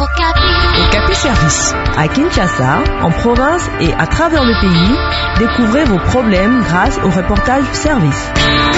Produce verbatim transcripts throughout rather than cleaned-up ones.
Okapi Service. À Kinshasa, en province et à travers le pays, découvrez vos problèmes grâce au reportage service.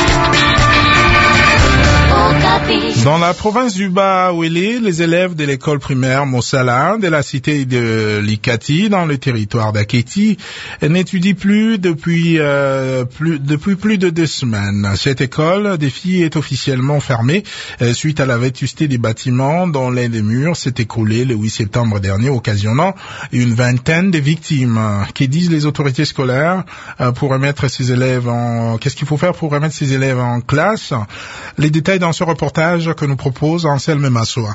Dans la province du Bas-Ouélé, les élèves de l'école primaire Mossala de la cité de Likati dans le territoire d'Aketi n'étudient plus depuis, euh, plus depuis plus de deux semaines. Cette école des filles est officiellement fermée euh, suite à la vétusté des bâtiments dont l'un des murs s'est écroulé le huit septembre dernier, occasionnant une vingtaine de victimes. Que disent les autorités scolaires euh, pour remettre ces élèves en... Qu'est-ce qu'il faut faire pour remettre ces élèves en classe? Les détails dans ce reportage que nous propose Anselme Massoa.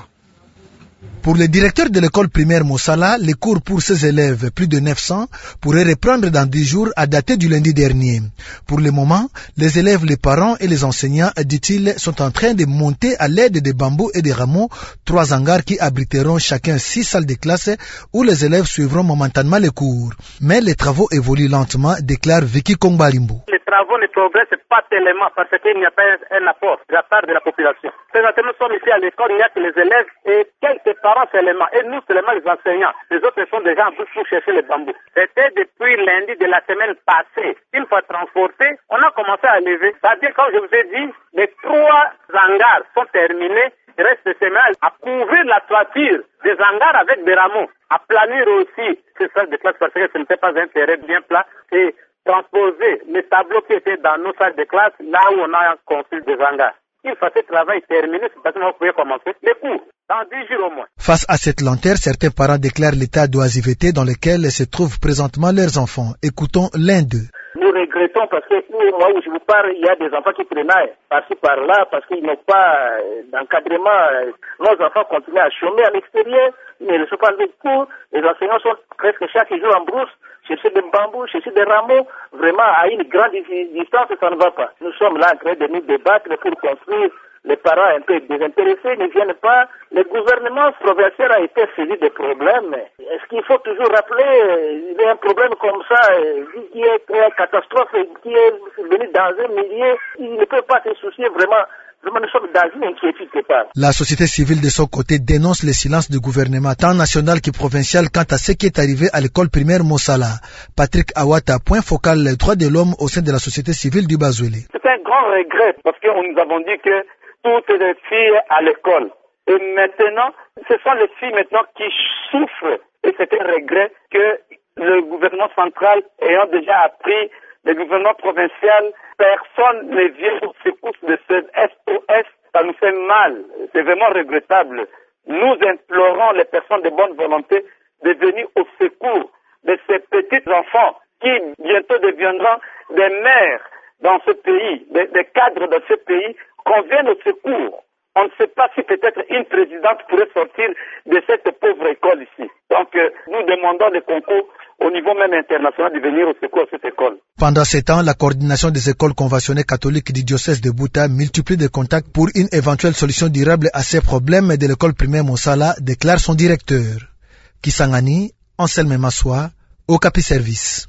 Pour le directeur de l'école primaire Mossala, les cours pour ses élèves, plus de neuf cents, pourraient reprendre dans dix jours à dater du lundi dernier. Pour le moment, les élèves, les parents et les enseignants, dit-il, sont en train de monter à l'aide des bambous et des rameaux trois hangars qui abriteront chacun six salles de classe où les élèves suivront momentanément les cours. Mais les travaux évoluent lentement, déclare Vicky Kongbalimbo. Les travaux ne progressent pas tellement parce qu'il n'y a pas un apport de la part de la population. Présentement, nous sommes ici à l'école, il n'y a que les élèves et quelques parents seulement, et nous seulement les enseignants. Les autres sont déjà en bouche pour chercher les bambous. C'était depuis lundi de la semaine passée. Une fois transportés, on a commencé à lever. C'est-à-dire, comme je vous ai dit, les trois hangars sont terminés. Il reste seulement à couvrir la toiture des hangars avec des rameaux, à planir aussi ces salles de classe parce que ce n'était pas un terrain bien plat et transposer les tableaux qui étaient dans nos salles de classe là où on a construit des hangars. Une fois ce travail terminé, c'est parce que vous pouvez commencer les cours dans dix jours au moins. Face à cette lenteur, certains parents déclarent l'état d'oisiveté dans lequel se trouvent présentement leurs enfants. Écoutons l'un d'eux. Nous regrettons parce que moi où je vous parle, il y a des enfants qui prenaient par-ci par-là parce qu'ils n'ont pas d'encadrement. Nos enfants continuent à chômer à l'extérieur, ils ne reçoivent pas de cours. Les enseignants sont presque chaque jour en brousse, chercher des bambous, chercher des rameaux. Vraiment, à une grande distance, ça ne va pas. Nous sommes là en train de nous débattre pour construire. Les parents un peu désintéressés ne viennent pas. Le gouvernement provincial a été saisi des problèmes. Est-ce qu'il faut toujours rappeler, il y a un problème comme ça, qui est une catastrophe, qui est venu dans un milieu, il ne peut pas se soucier vraiment. Vraiment, nous sommes dans une inquiétude totale. La société civile de son côté dénonce le silence du gouvernement, tant national que provincial, quant à ce qui est arrivé à l'école primaire Mossala. Patrick Awata, point focal les droits de l'homme au sein de la société civile du Bas-Ouélé. C'est un grand regret parce que nous avons dit que toutes les filles à l'école. Et maintenant, ce sont les filles maintenant qui souffrent. Et c'est un regret que le gouvernement central ayant déjà appris, le gouvernement provincial, personne ne vient au secours de ce S O S. Ça nous fait mal. C'est vraiment regrettable. Nous implorons les personnes de bonne volonté de venir au secours de ces petits enfants qui bientôt deviendront des mères dans ce pays, des, des cadres de ce pays, qu'on vienne au secours. On ne sait pas si peut-être une présidente pourrait sortir de cette pauvre école ici. Donc, euh, nous demandons des concours au niveau même international de venir au secours à cette école. Pendant ce temps, la coordination des écoles conventionnées catholiques du diocèse de Bouta multiplie des contacts pour une éventuelle solution durable à ces problèmes de l'école primaire Mossala, déclare son directeur. Kisangani, Anselme Massoa, Okapi Service.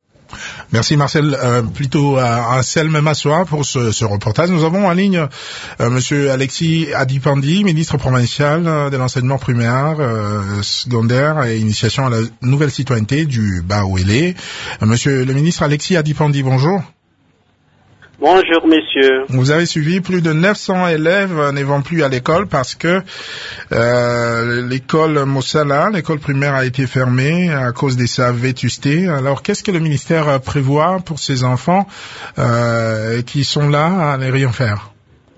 Merci Marcel, euh, plutôt à Anselme Massoa pour ce, ce reportage. Nous avons en ligne euh, Monsieur Alexis Adipandi, ministre provincial de l'enseignement primaire, euh, secondaire et initiation à la nouvelle citoyenneté du Bas-Ouélé. Euh, Monsieur le ministre Alexis Adipandi, bonjour. Bonjour, messieurs. Vous avez suivi plus de neuf cents élèves ne vont plus à l'école parce que euh, l'école Mossala, l'école primaire, a été fermée à cause de sa vétusté. Alors, qu'est-ce que le ministère prévoit pour ces enfants euh, qui sont là à ne rien faire?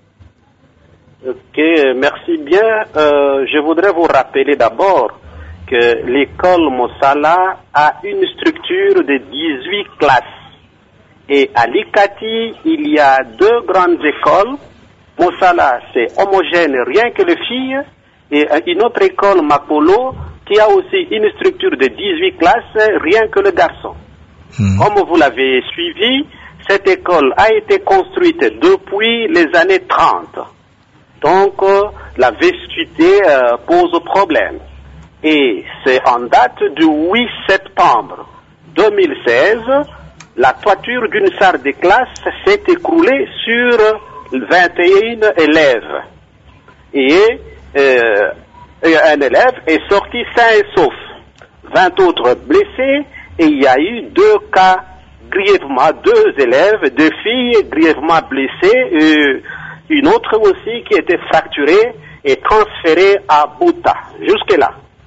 Ok, merci bien. Euh, je voudrais vous rappeler d'abord que l'école Mossala a une structure de dix-huit classes. Et à Likati, il y a deux grandes écoles. Mossala, c'est homogène, rien que les filles. Et une autre école, Makolo, qui a aussi une structure de dix-huit classes, rien que le garçon. Mmh. Comme vous l'avez suivi, cette école a été construite depuis les années trente. Donc, euh, la vétusté euh, pose problème. Et c'est en date du huit septembre deux mille seize, la toiture d'une salle de classe s'est écroulée sur vingt et un élèves. Et euh, un élève est sorti sain et sauf. vingt autres blessés et il y a eu deux cas grièvement, deux élèves, deux filles grièvement blessées, et une autre aussi qui était fracturée et transférée à Bouta. Jusque-là.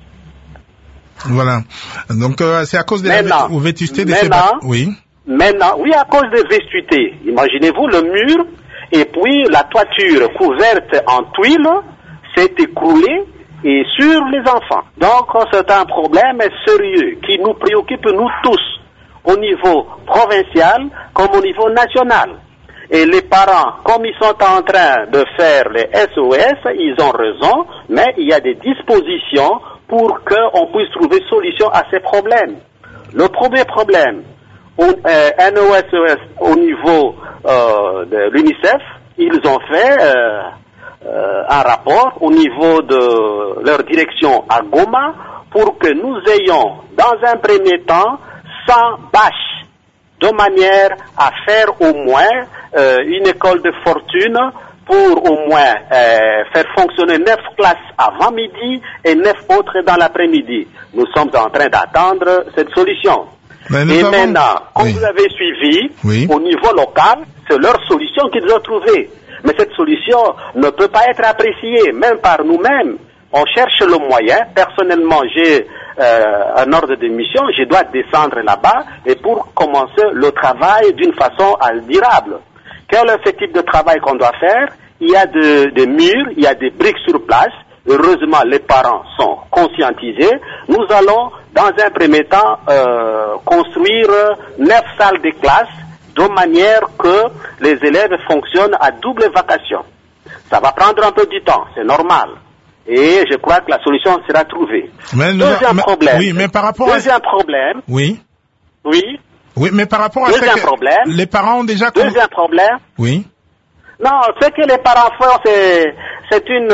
Voilà. Donc euh, c'est à cause de maintenant, la vétusté de ces bâtiments. Oui. Maintenant, oui, à cause de vétusté. Imaginez-vous le mur et puis la toiture couverte en tuiles s'est écroulée et sur les enfants. Donc c'est un problème sérieux qui nous préoccupe nous tous, au niveau provincial comme au niveau national. Et les parents, comme ils sont en train de faire les S O S, ils ont raison, mais il y a des dispositions pour qu'on puisse trouver solution à ces problèmes. Le premier problème, un N O S au niveau euh, de l'UNICEF, ils ont fait euh, euh, un rapport au niveau de leur direction à Goma pour que nous ayons, dans un premier temps, cent bâches, de manière à faire au moins euh, une école de fortune pour au moins euh, faire fonctionner neuf classes avant midi et neuf autres dans l'après-midi. Nous sommes en train d'attendre cette solution. Et avons... maintenant, comme oui. vous avez suivi, oui. au niveau local, c'est leur solution qu'ils ont trouvée. Mais cette solution ne peut pas être appréciée, même par nous-mêmes. On cherche le moyen. Personnellement, j'ai euh, un ordre de mission, je dois descendre là-bas et pour commencer le travail d'une façon admirable. Quel est ce type de travail qu'on doit faire? Il y a des de murs, il y a des briques sur place. Heureusement, les parents sont conscientisés. Nous allons, dans un premier temps, euh, construire neuf salles de classe de manière que les élèves fonctionnent à double vacation. Ça va prendre un peu du temps, c'est normal. Et je crois que la solution sera trouvée. Mais Deuxième mais, problème. Oui, mais par rapport Deuxième à... problème. Oui. Oui. Oui, mais par rapport à Deuxième ce que problème. les parents ont déjà... Deuxième problème. Oui. Non, ce que les parents font, c'est, c'est une,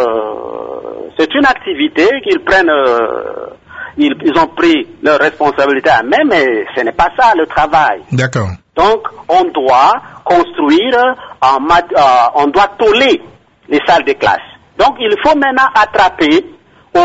euh, c'est une activité qu'ils prennent, euh, ils, ils ont pris leur responsabilité à même, mais ce n'est pas ça le travail. D'accord. Donc, on doit construire, en mat- euh, on doit tôler les salles de classe. Donc, il faut maintenant attraper au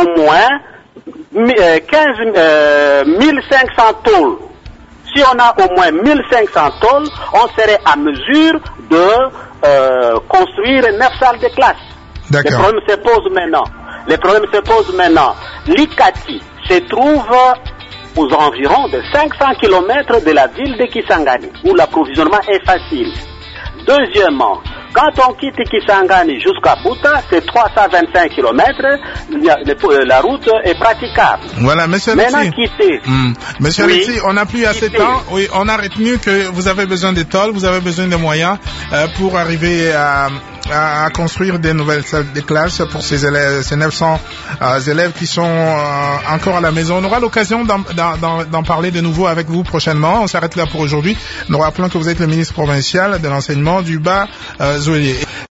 moins quinze, euh, mille cinq cents tôles. Si on a au moins mille cinq cents tôles, on serait à mesure de euh, construire neuf salles de classe. D'accord. Le problème se pose maintenant. Le problème se pose maintenant. L'Ikati se trouve aux environs de cinq cents kilomètres de la ville de Kisangani, où l'approvisionnement est facile. Deuxièmement, quand on quitte Kisangani jusqu'à Bouta, c'est trois cent vingt-cinq kilomètres, la route est praticable. Voilà, monsieur Maintenant Alexis. quitter. Mmh. Monsieur oui, Alexis, on n'a plus assez de temps. Oui, on a retenu que vous avez besoin de tôles, vous avez besoin de moyens euh, pour arriver à, à, à construire des nouvelles salles de classe pour ces élèves, ces neuf cents euh, élèves qui sont euh, encore à la maison. On aura l'occasion d'en, d'en, d'en parler de nouveau avec vous prochainement. On s'arrête là pour aujourd'hui. Nous rappelons que vous êtes le ministre provincial de l'enseignement du Bas euh, Zouélié.